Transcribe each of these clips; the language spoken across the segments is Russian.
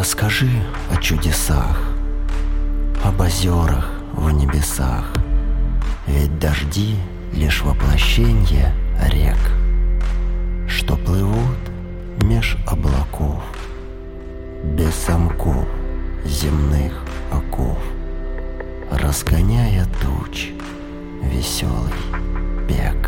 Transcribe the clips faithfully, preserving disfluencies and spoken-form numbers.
Расскажи о чудесах, об озерах в небесах, ведь дожди — лишь воплощенье рек, что плывут меж облаков, без замков земных оков, разгоняя туч веселый бег.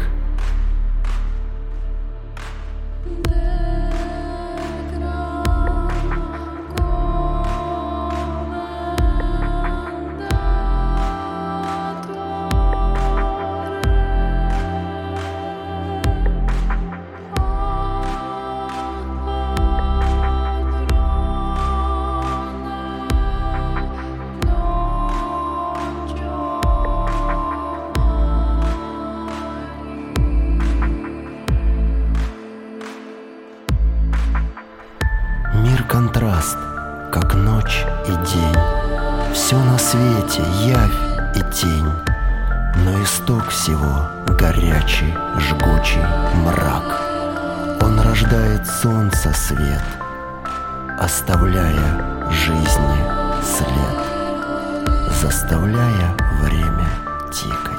Мир контраст, как ночь и день, все на свете явь и тень, но исток всего горячий, жгучий мрак. Он рождает солнце свет, оставляя жизни след, заставляя время тикать.